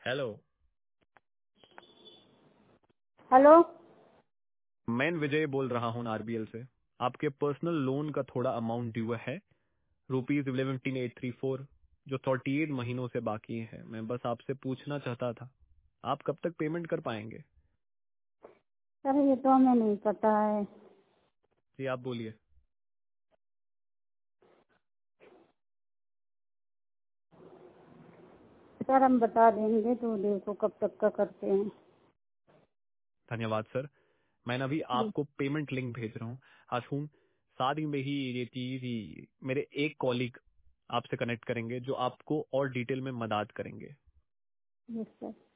Hello. Hello. मैं विजय बोल रहा हूँ आरबीएल से। आपके पर्सनल लोन का थोड़ा अमाउंट ड्यू है, ₹11,834, जो 38 महीनों से बाकी है। मैं बस आपसे पूछना चाहता था, आप कब तक पेमेंट कर पाएंगे? सर ये तो हमें नहीं पता है। जी आप बोलिए। सर हम बता देंगे तो देखो कब तक का करते हैं। धन्यवाद सर। मैंने अभी जी। आपको पेमेंट लिंक भेज रहा हूँ। आज हूँ शादी में ही ये चीज ही मेरे एक कॉलीग आपसे कनेक्ट करेंगे, जो आपको और डिटेल में मदद करेंगे। Yes sir.